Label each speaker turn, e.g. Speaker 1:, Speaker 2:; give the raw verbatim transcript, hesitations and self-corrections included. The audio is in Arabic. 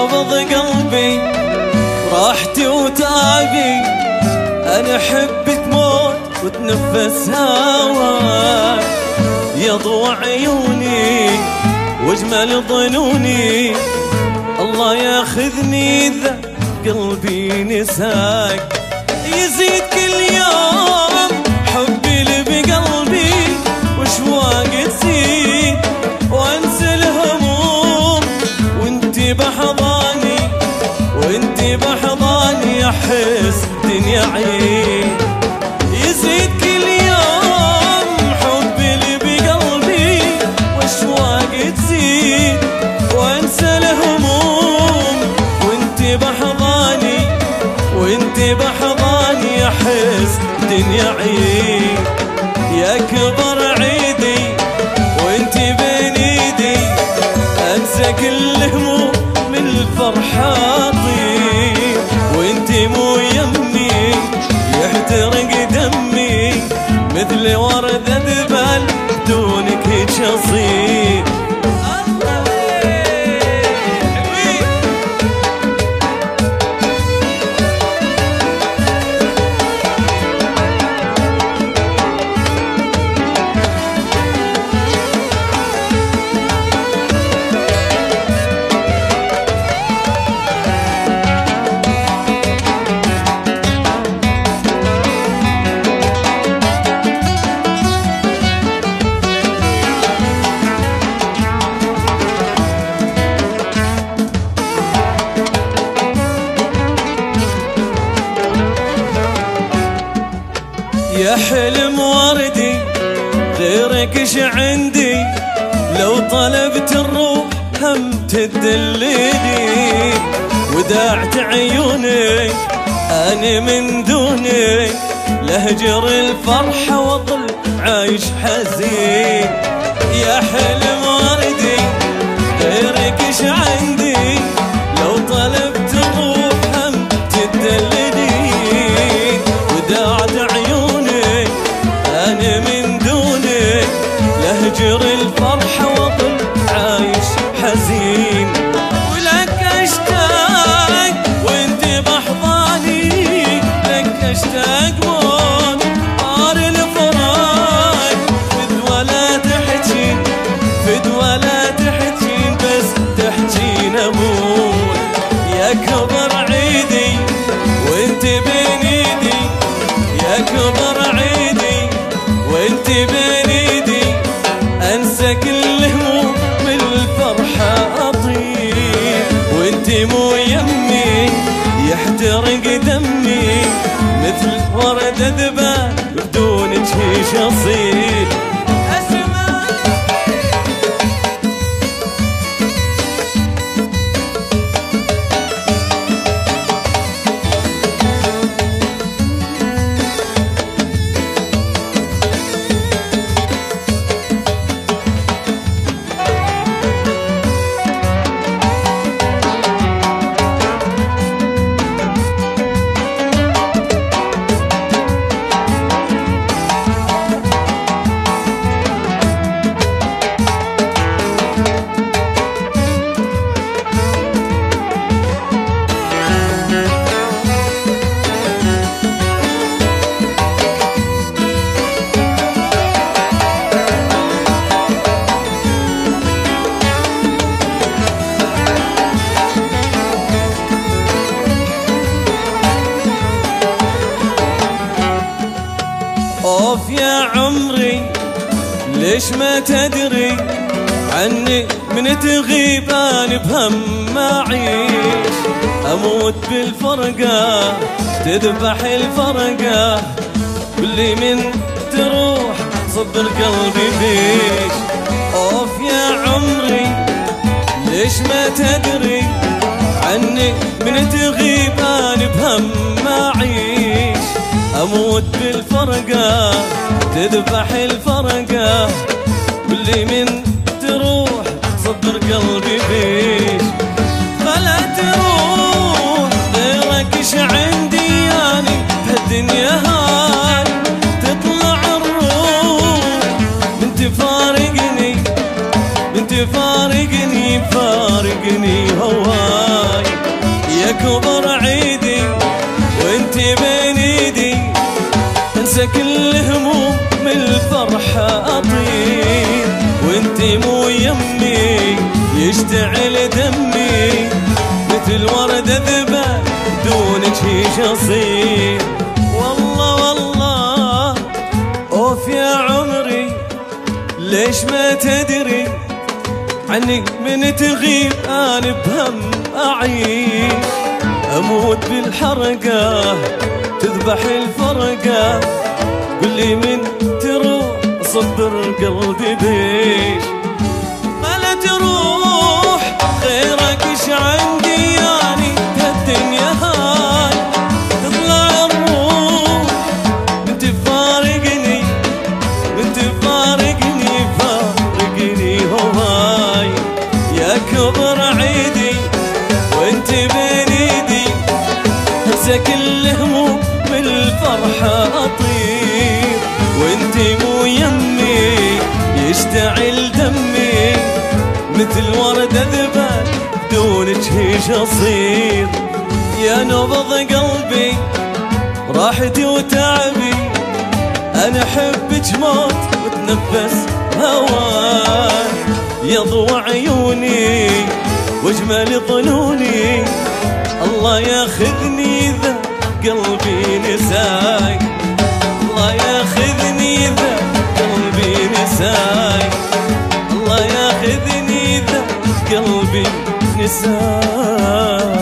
Speaker 1: قبض قلبي راحتي وتعبي، أنا أحبك موت وتنفس هواك، يا ضوء عيوني واجمل ظنوني، الله ياخذني إذا قلبي نساك. يزيد كل يوم حبي اللي بقلبي واشواقي تزيد، وانسى الهموم وانتي بحضاني، وانتي بحضاني احس الدنيا عيد. يزيد كل يوم حبي اللي بقلبي واشواقي تزيد، وانسى الهموم وانتي بحضاني، وانتي بحضاني احس الدنيا عيد. يا كبر عيدي وانتي بين ايدي، انسى كل هموم من الفرحة اطير، وانتي مو يمي يحترق دمي، مثل وردة ذبل بدونك هيج اصير. يا حلم وردي غيرك ايش عندي، لو طلبت الروح هم تدليني، وداعت عيوني أنا من دوني، لهجر الفرحة وظل عايش حزين. يا حلم وردي غيرك ايش عندي، لو طلبت الروح هم تدليني، وداعت عيوني أنا من دوني، لهجر الفرحة وظل عايش حزين. ولك أشتاق وانت بحضاني، لك أشتاق موت طار الفراق، فد ولا تحجين فد ولا تحجين، بس تحجين أموت. يا كبر عيدي وانت بين ايدي، يا كبر عيدي وانت بين ايدي، انسى كل هموم من الفرحة اطير، وانت مو يمي يحترق دمي، مثل وردة ذبال بدونك هيج اصير. اوف يا عمري ليش ما تدري عني، من تغيب انا بهم ما اعيش، اموت بالفرقة تذبح الفرقة، واللي من تروح صبر قلبي بيش. اوف يا عمري ليش ما تدري عني، من تغيب انا بهم ما اعيش، اموت بالفرقة تذبح الفرقة، واللي من تروح صبر قلبي بيش. فلا تروح غيرك ايش عندي يعني بهالدنيا هاي، تطلع الروح من تفارقني من تفارقني فارقني هواي. انسى كل هموم من الفرحة اطير، وانتي مو يمي يشتعل دمي، مثل وردة ذبل دونك هيش اصير. والله والله اوف يا عمري ليش ما تدري عني من تغيب انا بهم اعيش، اموت بالحرقة تذبح الفرقة، قولي من تروح صدر قلبي بيش، ما لا تروح غيرك ايش عندي يعني هالدنيا هاي، تطلع الروح من تفارقني من تفارقني فارقني هواي، يا كبر عيدي وانت بين ايدي، انسى كل هموم بالفرحة اطير، وانتي مو يمي يشتعل دمي، مثل وردة ذبل دونك هيش اصير. يا نبض قلبي راحتي وتعبي، انا احبك موت وتنفس هواي، يا ضوء عيوني واجمل ظنوني، الله ياخذني ذا قلبي نساي، الله ياخذني ذا قلبي نساي، الله ياخذني ذا قلبي نساي.